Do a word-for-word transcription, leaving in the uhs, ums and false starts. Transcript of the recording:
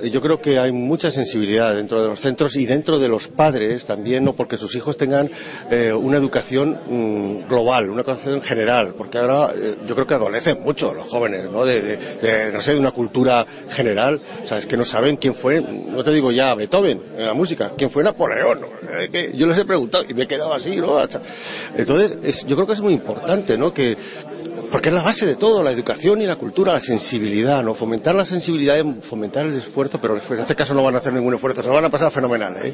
yo creo que hay mucha sensibilidad dentro de los centros y dentro de los padres también, ¿no? Porque sus hijos tengan eh, una educación mmm, global, una educación general, porque ahora eh, yo creo que adolecen mucho los jóvenes, ¿no? De, de, de, no sé, de una cultura general, o sea, es que no saben quién fue, no te digo ya Beethoven en la música, quién fue Napoleón, ¿no? Eh, que yo les he preguntado y me he quedado así, ¿no? Entonces, es, yo creo que es muy importante, ¿no? Que porque es la base de todo, la educación y la cultura, la sensibilidad, ¿no? Fomentar la sensibilidad y fomentar el esfuerzo, pero en este caso no van a hacer ningún esfuerzo, se lo van a pasar fenomenal, ¿eh?